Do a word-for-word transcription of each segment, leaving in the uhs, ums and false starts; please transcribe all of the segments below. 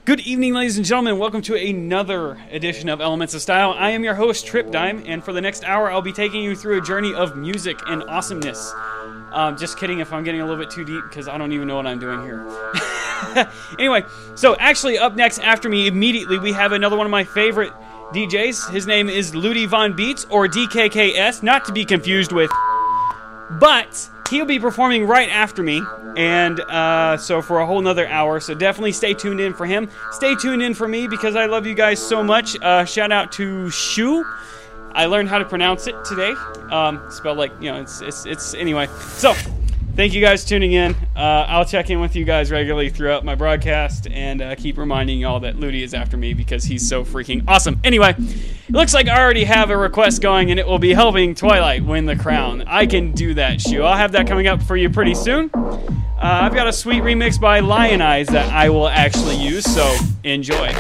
Good evening, ladies and gentlemen. Welcome to another edition of Elements of Style. I am your host, Trip Dime, and for the next hour, I'll be taking you through a journey of music and awesomeness. Um, just kidding if I'm getting a little bit too deep, because I don't even know what I'm doing here. Anyway, so actually up next after me immediately, we have another one of my favorite D Js. His name is Ludi Von Beats, or D K K S, not to be confused with, but he'll be performing right after me, and uh, so for a whole nother hour, so definitely stay tuned in for him. Stay tuned in for me, because I love you guys so much. Uh, shout out to Shu. I learned how to pronounce it today. Um, spelled like, you know, it's, it's, it's, anyway. So, thank you guys for tuning in. Uh, I'll check in with you guys regularly throughout my broadcast, and uh, keep reminding y'all that Ludi is after me, because he's so freaking awesome. Anyway, it looks like I already have a request going, and it will be helping Twilight win the crown. I can do that, Shu. I'll have that coming up for you pretty soon. Uh, I've got a sweet remix by Lion Eyes that I will actually use, so enjoy.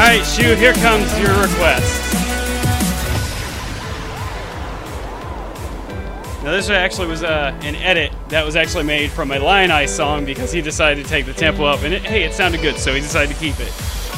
right, Shu, here comes your request. Now this actually was uh, an edit that was actually made from a Lion Eye song because he decided to take the tempo up, and it, hey, it sounded good, so he decided to keep it.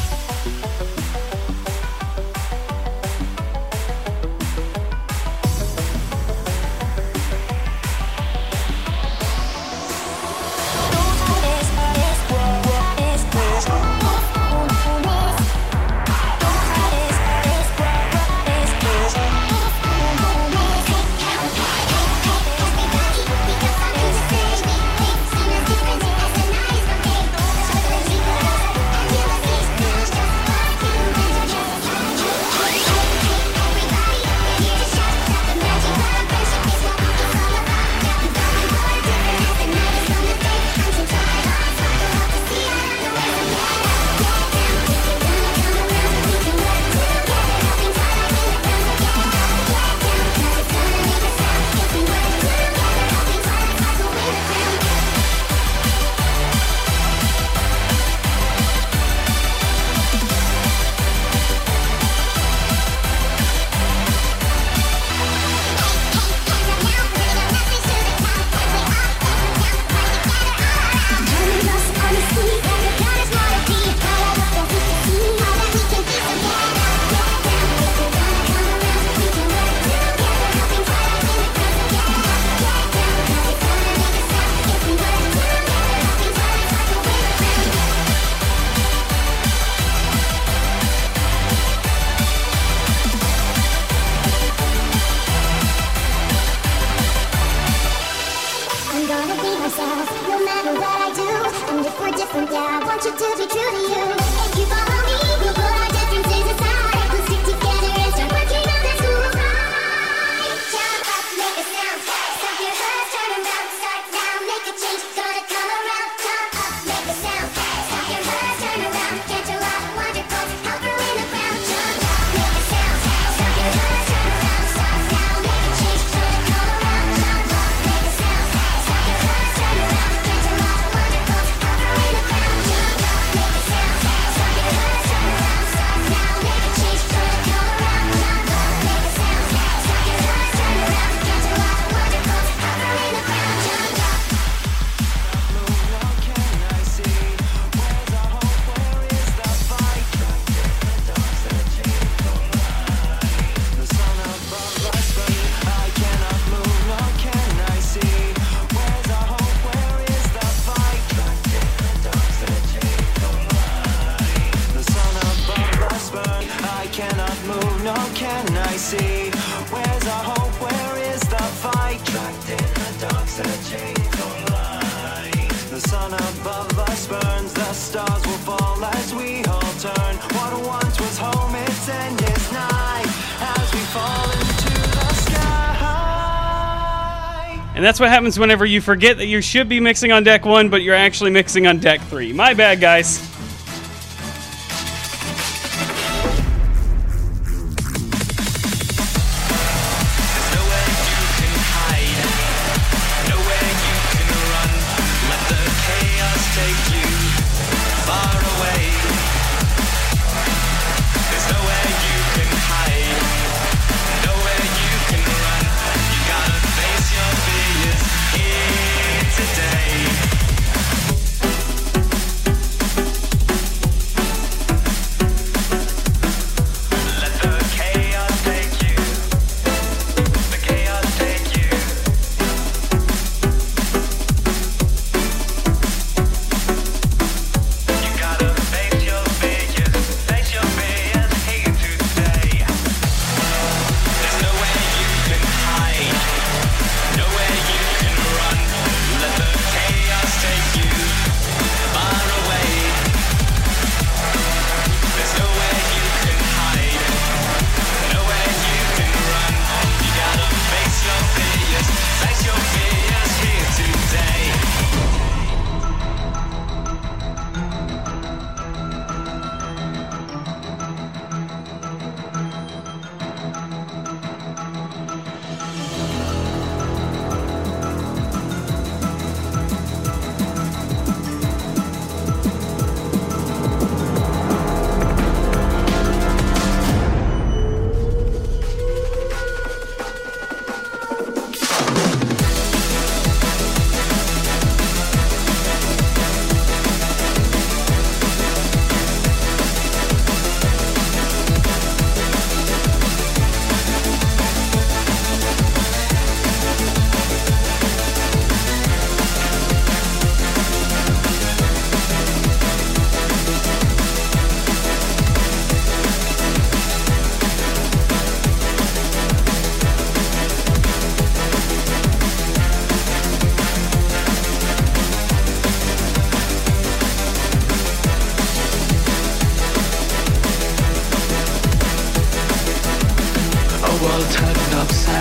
And that's what happens whenever you forget that you should be mixing on deck one, but you're actually mixing on deck three. My bad, guys.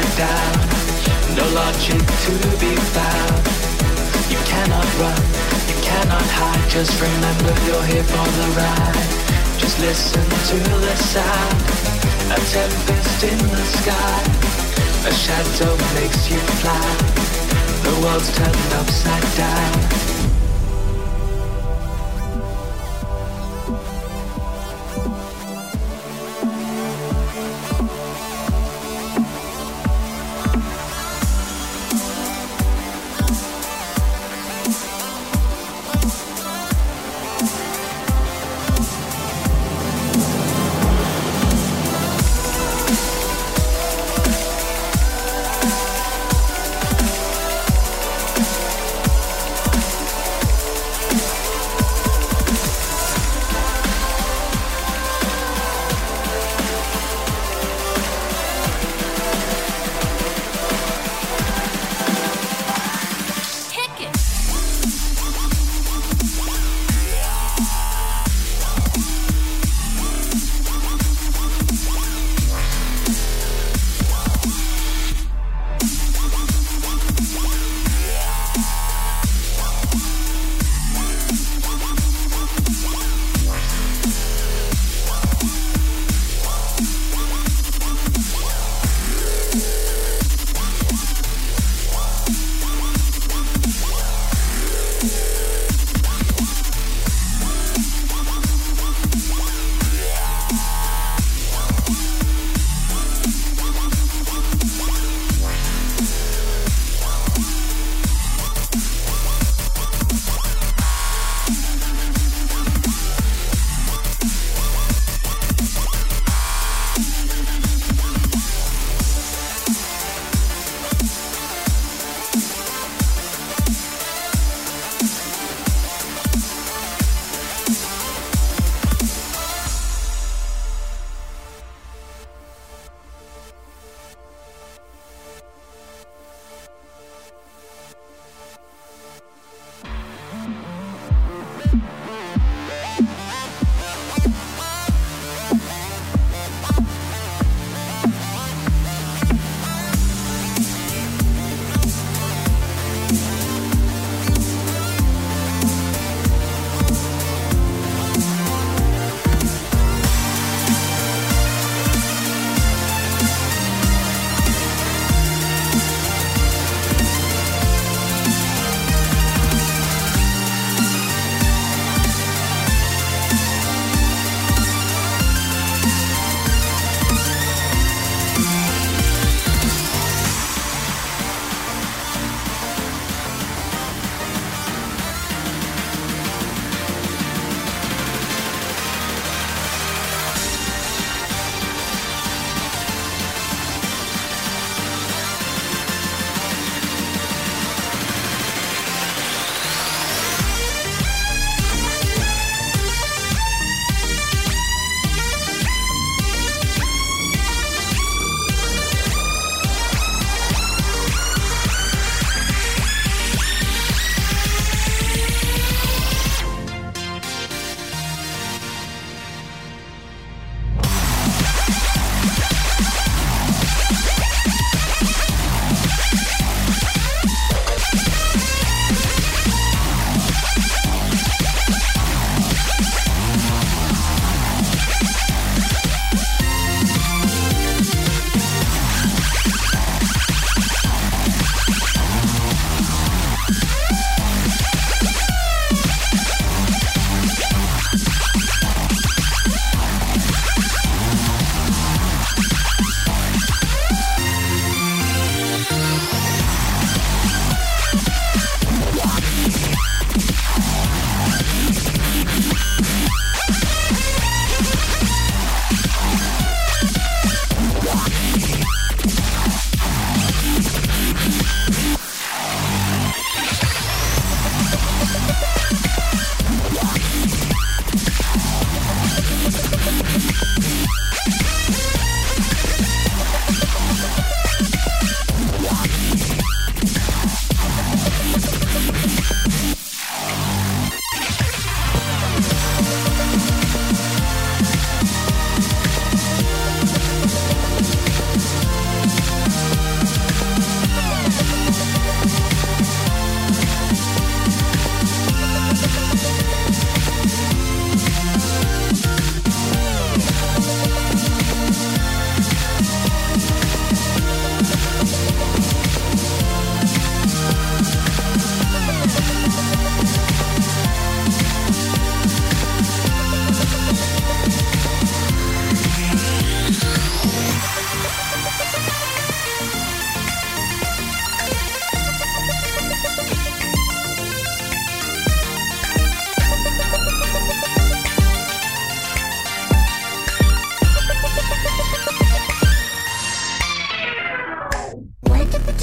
upside down. No logic to be found. You cannot run, you cannot hide. Just remember you're here for the ride. Just listen to the sound. A tempest in the sky. A shadow makes you fly. The world's turned upside down.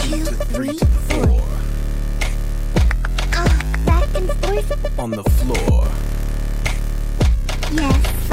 two to three to four. Uh, back and forth. On the floor. Yes.